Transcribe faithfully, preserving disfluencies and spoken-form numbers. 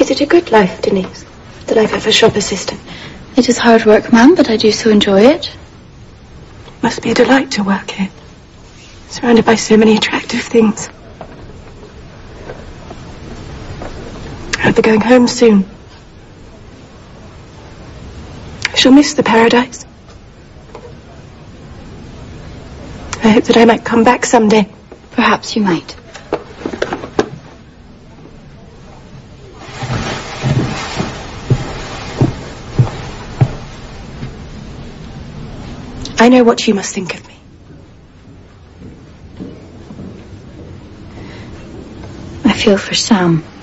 Is it a good life, Denise? The life of a shop assistant? It is hard work, ma'am, but I do so enjoy it. Must be a delight to work here. Surrounded by so many attractive things. I'll be going home soon. I shall miss the paradise. I hope that I might come back someday. Perhaps you might. I know what you must think of me. I feel for Sam.